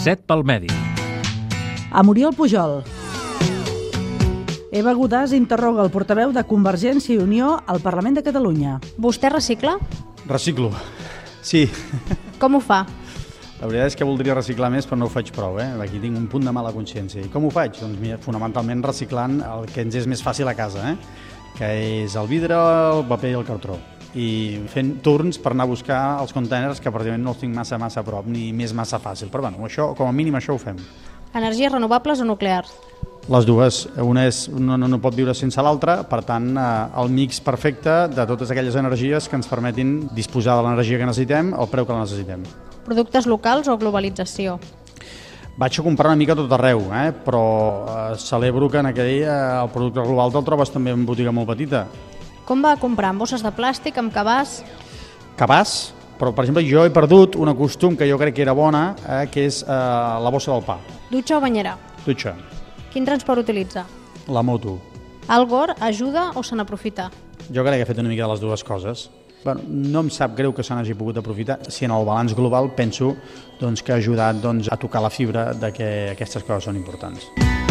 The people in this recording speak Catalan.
Set pel medi. A Muriel Pujol. Eva Godàs interroga el portaveu de Convergència i Unió al Parlament de Catalunya. Vostè recicla? Reciclo, sí. Com ho fa? La veritat és que voldria reciclar més, però no ho faig prou. Aquí tinc un punt de mala consciència. I com ho faig? Doncs mira, fonamentalment reciclant el que ens és més fàcil a casa, que és el vidre, el paper i el cartró. I fent turns per anar a buscar els containers que pràcticament no els tinc massa a prop ni més massa fàcil. Però bueno, això, com a mínim això ho fem. Energies renovables o nuclears? Les dues. Una és, no pot viure sense l'altra, per tant, el mix perfecte de totes aquelles energies que ens permetin disposar de l'energia que necessitem al preu que la necessitem. Productes locals o globalització? Vaig a comprar una mica tot arreu, però celebro que en aquell el producte global te'l trobes també en botiga molt petita. Com va a comprar? Amb bosses de plàstic, amb cabàs? Cabàs, però per exemple jo he perdut un costum que jo crec que era bona, que és la bossa del pa. Dutxa o banyera? Dutxa. Quin transport utilitza? La moto. Al Gore ajuda o se n'aprofita? Jo crec que he fet una mica de les dues coses. Bueno, no em sap greu que se n'hagi pogut aprofitar. Si en el balanç global penso que ha ajudat a tocar la fibra de que aquestes coses són importants.